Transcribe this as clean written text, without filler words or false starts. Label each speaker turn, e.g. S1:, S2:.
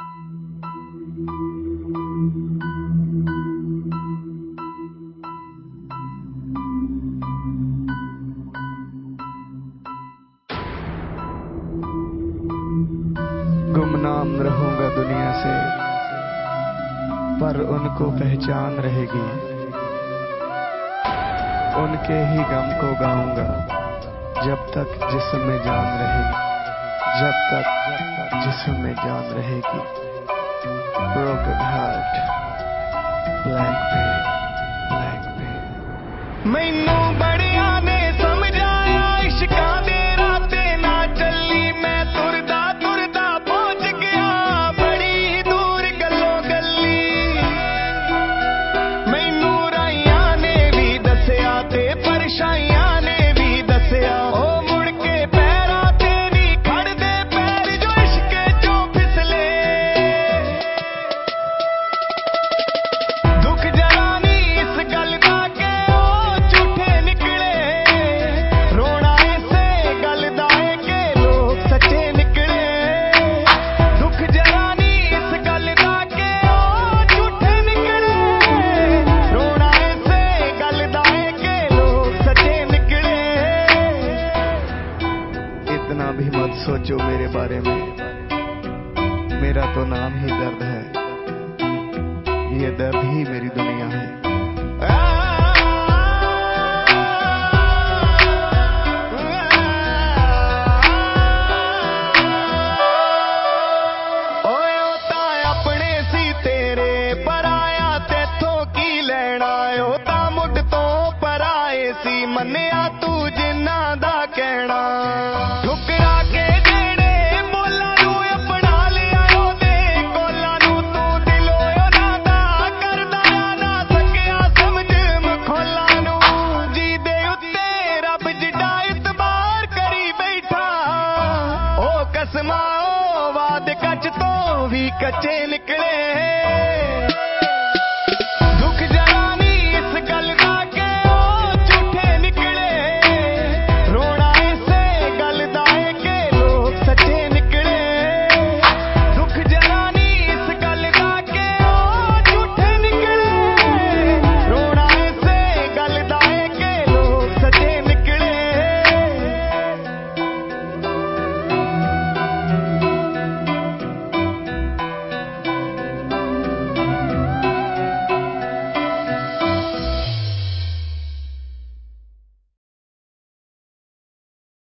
S1: गुमनाम रहूंगा दुनिया से, पर उनको पहचान रहेगी। उनके ही गम को गाऊंगा जब तक जिस्म में जान रहेगी, जब तक जिस्म में जान रहेगी। Broken heart, black pen, black pen. मैनू बड़िया ने समझाया इश्का दे राते ना चली, मैं तुरदा तुरदा पहुंच गया बड़ी दूर गलो गली। मैनू राइया ने भी दसिया ते परछाइयां ने भी दसिया, ओ मुड़ के पैरां ते नहीं खड़दे पैर जो इश्के चों फिसले। दुख जरा नहीं इस गल दा के ओ झूठे निकले, रोना इसे गल दा है के लोग सच्चे निकले। दुख जरा नहीं इस गल दा के ओ झूठे निकले, रोना इसे गल दा है के लोग सच्चे निकले। इतना भी मत सोचो मेरे बारे में, मेरा तो नाम ही दर्द है, ये दर्द ही मेरी दुनिया है। ओए ओ तां अपने सी तेरे पराया तेथों की लेना, ओ तां मुड तो पराए सी मन्निया तू जिन्ना दा कहना। ठुकरा के जेड़े बोला नू अपना लिया ओदे कोला नू तू दिलों ओना दा करदा ना सकिया समझ मखौला नू। जी दे उत्ते रब जिड्डा इतबार करी बैठा, ओ कसमां ओ वाद कच तो भी कच्चे निकले।